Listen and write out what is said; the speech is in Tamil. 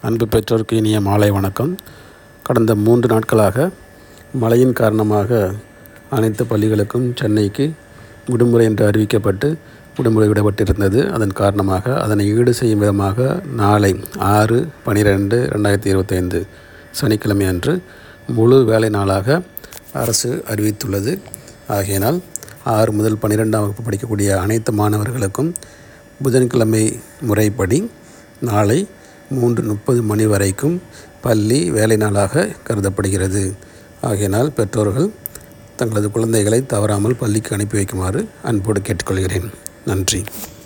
அன்பு பெற்றோருக்கு இனிய மாலை வணக்கம். கடந்த 3 நாட்களாக மழையின் காரணமாக அனைத்து பள்ளிகளுக்கும் சென்னைக்கு விடுமுறை என்று அறிவிக்கப்பட்டு விடுமுறை விடப்பட்டிருந்தது. அதன் காரணமாக அதனை ஈடு செய்யும் விதமாக நாளை 6/12/2025 சனிக்கிழமை அன்று முழு வேலை நாளாக அரசு அறிவித்துள்ளது. ஆகையினால் 6 முதல் 12ஆம் வகுப்பு படிக்கக்கூடிய அனைத்து மாணவர்களுக்கும் புதன்கிழமை முறைப்படி நாளை 3:30 மணி வரைக்கும் பள்ளி வேலை நாளாக கருதப்படுகிறது. ஆகையினால் பெற்றோர்கள் தங்களது குழந்தைகளை தவறாமல் பள்ளிக்கு அனுப்பி வைக்குமாறு அன்போடு கேட்டுக்கொள்கிறேன். நன்றி.